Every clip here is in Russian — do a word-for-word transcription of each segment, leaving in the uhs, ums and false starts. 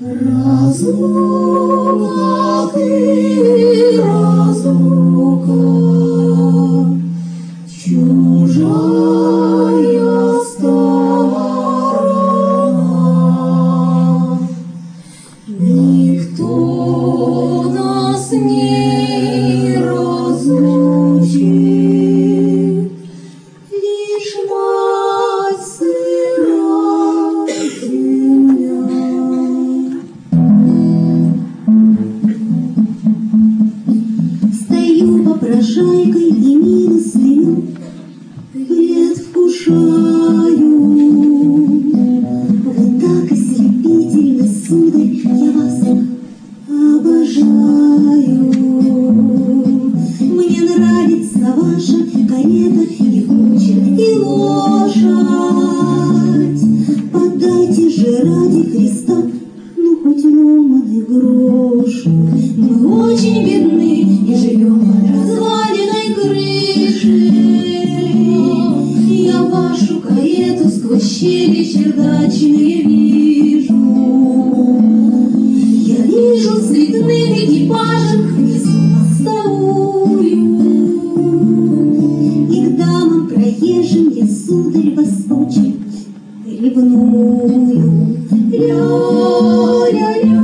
Разлука ты, разлука, чужая сторона. Никто нас не разлучит, лишь мать сыра земля. Стою попрошайкой и милостью предвкушаю. Вы так ослепительны, сударь, я вас обожаю. Мне нравится ваша карета и кучер, и лошадь. Подайте же ради Христа, ну хоть ломаный грош. Мы очень бедны и живем под разваленной крышей. Я вашу карету сквозь щели чердачные вижу. Я вижу цветных экипажей внизу мостовую. И к дамам проезжим я, сударь, вас очень ревную. Ля-ля-ля,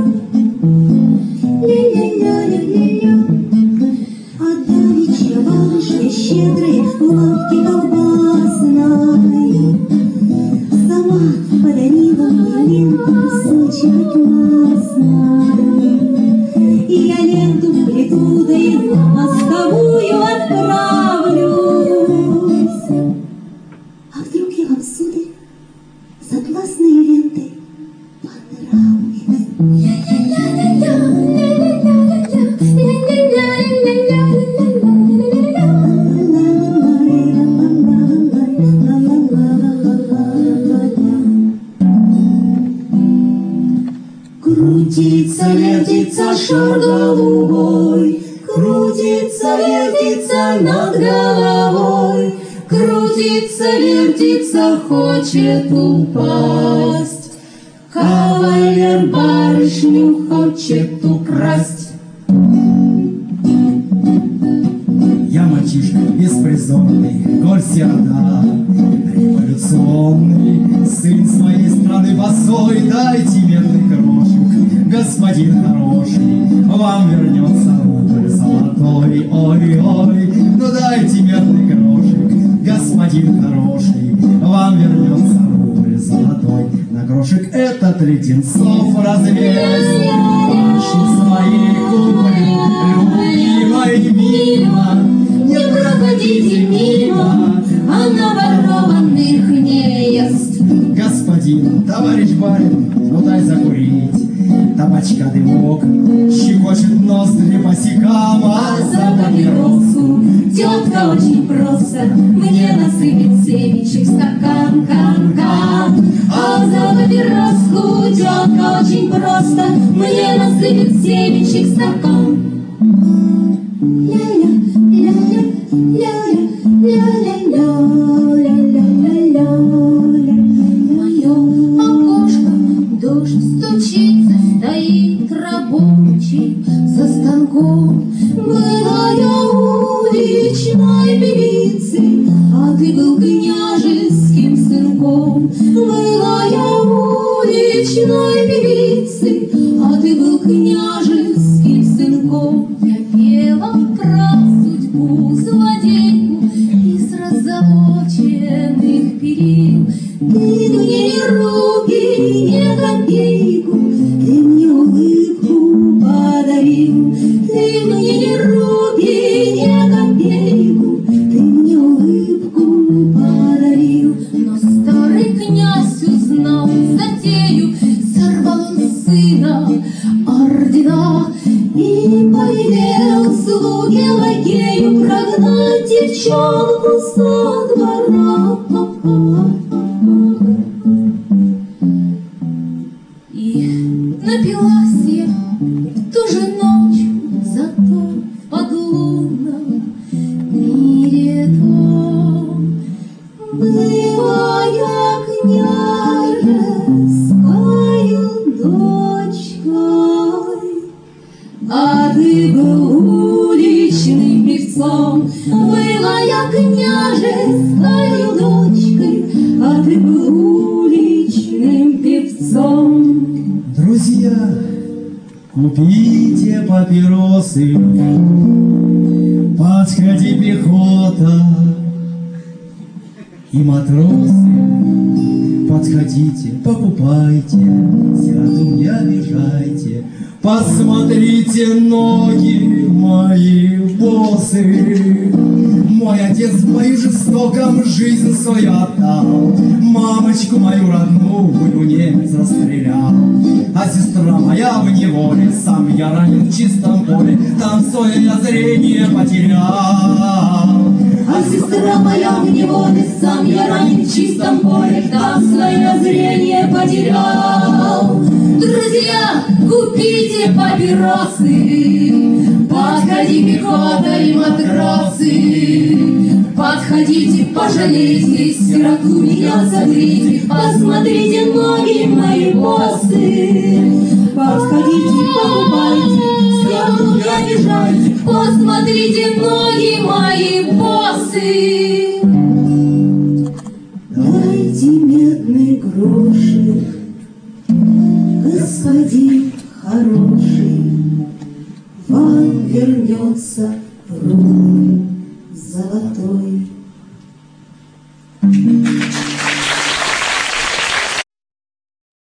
ля-ля-ля-ля-ля-ля. А давеча барышня щедрая в лавке колбасной сама подарила мне ленту Сочи атласной. И я ленту вплету, да и на мостовую отправлюсь. А вдруг я вам, сударь, с атласной лентой понравлюсь? Крутится, вертится шар голубой, крутится, вертится над головой, крутится, вертится, хочет упасть. Кавалер барышню хочет украсть. Я мальчишка беспризорный, горь серда, революционный, сын своей страны босой. Дайте медный крошек, господин хороший, вам вернется рубль золотой. Ой-ой, ну дайте медный крошек, господин хороший, вам вернется рубль золотой. На крошек этот Леденцов развез башни своей куполи, любимой мимо. Не проходите мимо, она ворованных не ест. Господин, товарищ барин, ну дай закурить. Табачка дымок щекочет ноздри босикам. А за папиросу тетка очень просто мне насыпет семечек в стакан, кан-кан. А за папироску тетка очень просто мне насыпет семечек в стакан. Ля-ля, ля-ля, ля-ля, ля-ля-ля, ля-ля-ля-ля. Мое окошко дождь стучится, стоит рабочий за станком. Была я уличной певицей, а ты был княжеским сынком. Была я уличной певицей, а ты был княжеским сынком. Я пела про судьбу злодейку из раззолоченных перин. Ты мне ни руки, ни копейку, ты мне улыбку подарил. Ты мне ни руки, ни копейку, ты мне улыбку подарил. Но старый князь узнал затею, сорвал он сына ордена и повелел слуге лакею прогнать девчонку со двора. И напилась я в ту же ночь, зато в подлунном мире том была я княжескою дочь. лицом. Друзья, купите папиросы, подходи, пехота и матросы. Подходите, покупайте, сироту не обижайте. Посмотрите, ноги мои босы. Мой отец в бою жестоком жизнь свою отдал. Мамочку мою родную немец расстрелял. А сестра моя в неволе, сам я ранен в чистом поле, танцуя я зрение потерял. А сестра моя в неволе, сам я ранен в чистом поле, там свое зрение потерял. Друзья, купите папиросы, подходи, пехота и матросы. Подходите, пожалейте, сироту меня согрейте, посмотрите, ноги мои босы. Подходите, покупайте, сироту не обижайте, посмотрите, ноги мои босы. Дайте медный грошик, господин хороший, вам вернется рубль золотой.